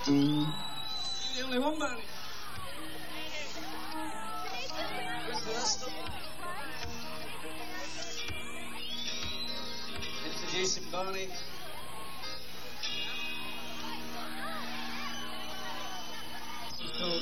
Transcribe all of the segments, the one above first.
You're the only one, Barney. Where's the rest of them? Introduce him, Barney. So,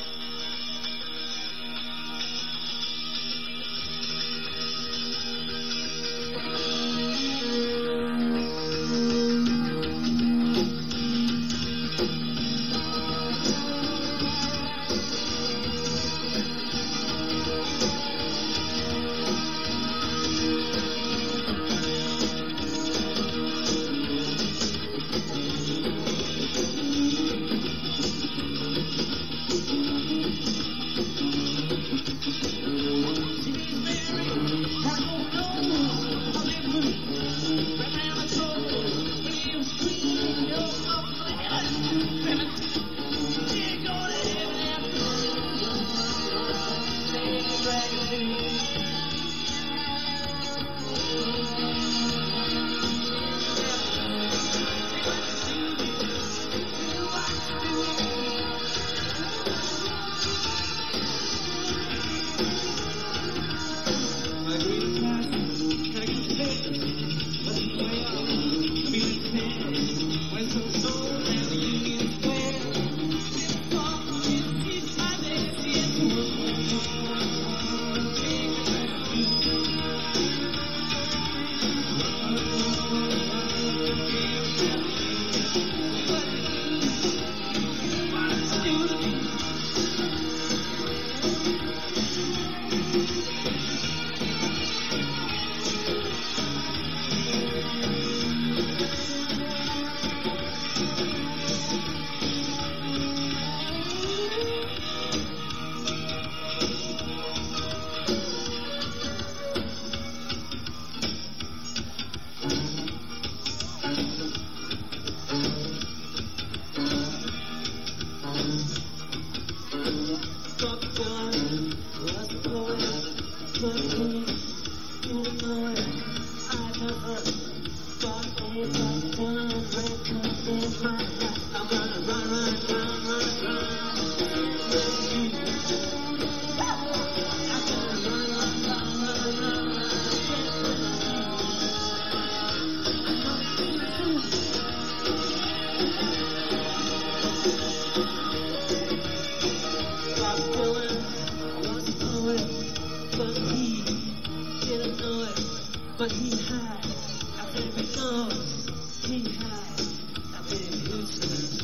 but he high, I said because he high, I said useless.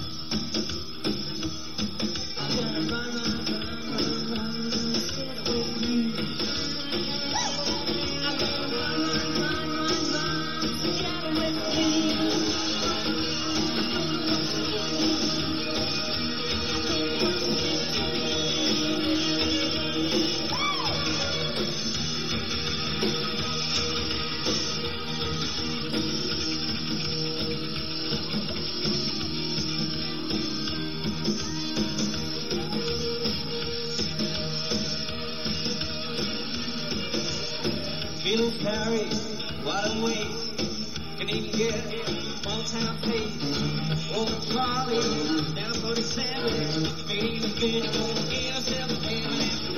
I gotta run, get away from you. I gotta run, get away from you. Bill Perry, what a waste. Can even get one-time pay. Over Charlie, down 47, made a bitch go get herself a man after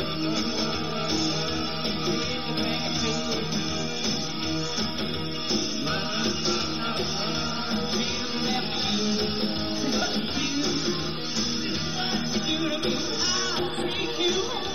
I'll take you